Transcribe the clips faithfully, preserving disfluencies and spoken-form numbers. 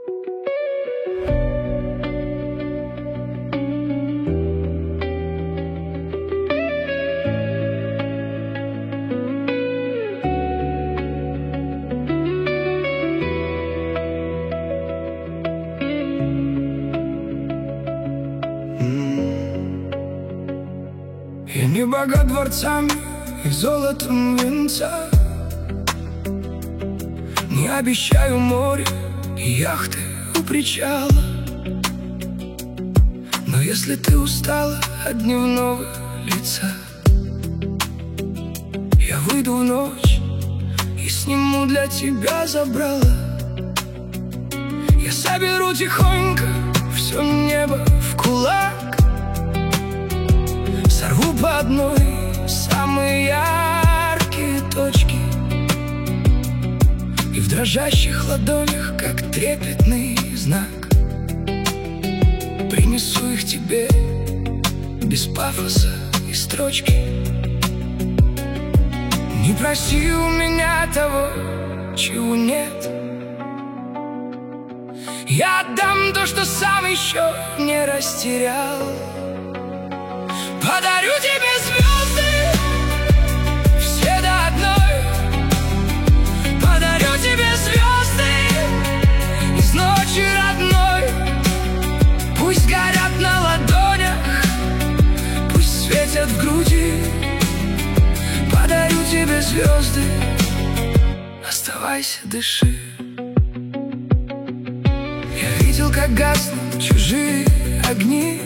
Я не богат дворцами и золотом венца, не обещаю море и яхты у причала. Но если ты устала от дневного лица, я выйду в ночь и сниму для тебя забрала. Я соберу тихонько все небо в кулак, сорву по одной самые яркие точки, и в дрожащих ладонях, как трепетный знак, принесу их тебе без пафоса и строчки. Не проси у меня того, чего нет. Я отдам то, что сам еще не растерял. Подарю тебе звезды, все до одной. Подарю тебе звезды из ночи родной. Пусть горят на ладонях, пусть светят в груди. Подарю тебе звезды, оставайся, дыши. Я видел, как гаснут чужие огни,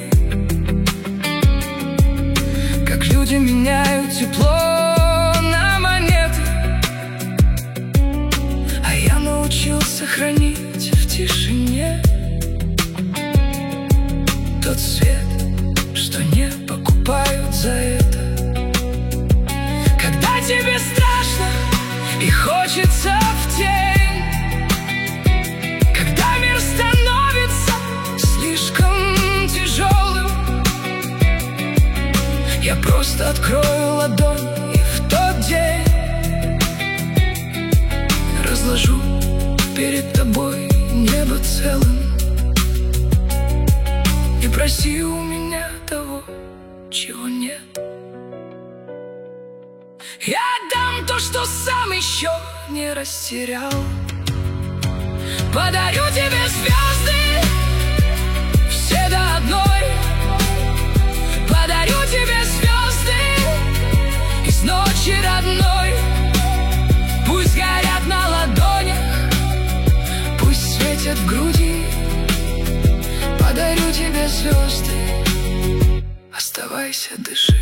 как люди меняют тепло на монеты, а я научился хранить в тишине тот свет, что не покупают за это. Когда тебе страшно и хочется в тень, когда мир становится слишком тяжелым, я просто открою ладонь и в тот день разложу перед тобой небо целым. Не проси у меня того, чего нет. Я отдам то, что сам еще не растерял. Подарю тебе звезды, все до одной. Подарю тебе звезды из ночи родной. Пусть горят на ладонях, пусть светят в груди. Подарю тебе звезды, оставайся, дыши.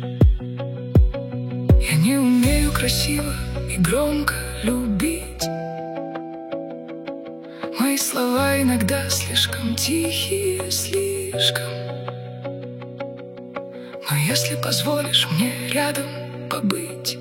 Я не умею красиво и громко любить. Мои слова иногда слишком тихие, слишком. Но если позволишь мне рядом побыть,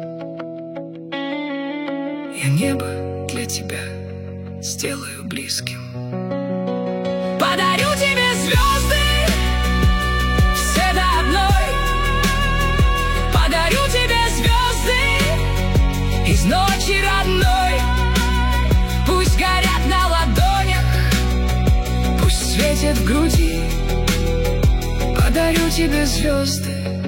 я небо для тебя сделаю близким. Подарю тебе звезды, все до одной. Подарю тебе звезды из ночи родной. Пусть горят на ладонях, пусть светят в груди. Подарю тебе звезды,